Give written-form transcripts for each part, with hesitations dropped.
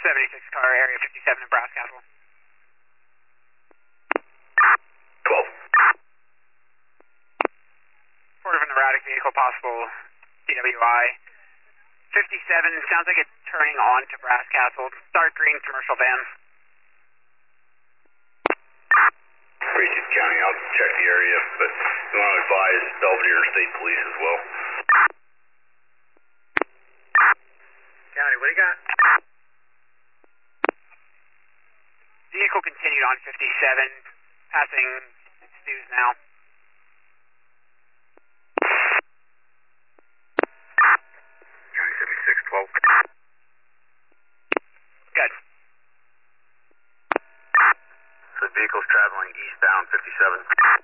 76 car, area 57 in Brass Castle. 12. Report of an erratic vehicle, possible DWI. 57, sounds like it's turning on to Brass Castle. Dark green commercial van. Racine County, I'll check the area, but you want to advise Belvedere State Police as well. County, what do you got? Vehicle continued on 57, passing Stu's now. County 76, 12. Good. So the vehicle's traveling eastbound 57.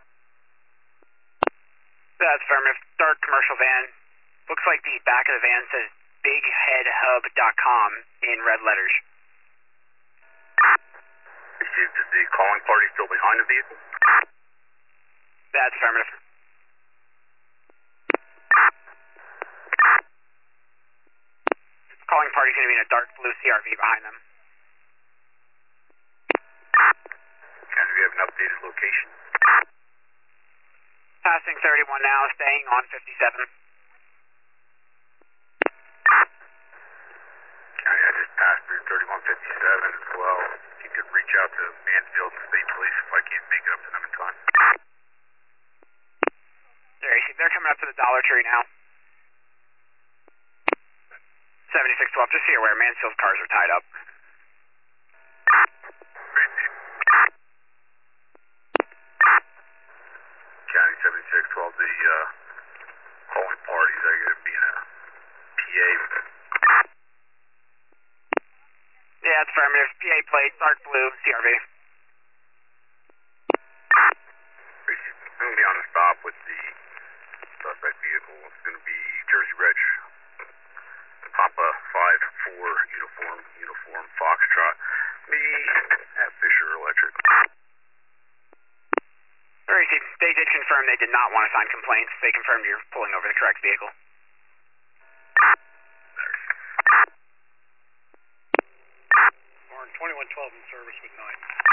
That's affirmative. Dark commercial van. Looks like the back of the van says bigheadhub.com in red letters. Is the calling party still behind the vehicle? That's affirmative. Calling party's going to be in a dark blue CRV behind them. County, do we have an updated location? Passing 31 now, staying on 57. County, I just passed through 3157 as well. If you could reach out to Mansfield State Police if I can't make it up to them in time. They're coming up to the Dollar Tree now. 7612, just so you're aware, Mansfield's cars are tied up. County 7612, the calling parties are going to be in a PA. Yeah, it's affirmative. PA plate, dark blue, CRV. We're going to be on the stop with the suspect vehicle. It's going to be Jersey Reg, Papa 5-4 uniform Foxtrot. Me at Fisher Electric. They did confirm they did not want to sign complaints. They confirmed you're pulling over the correct vehicle. Warren 2112 in service with 9.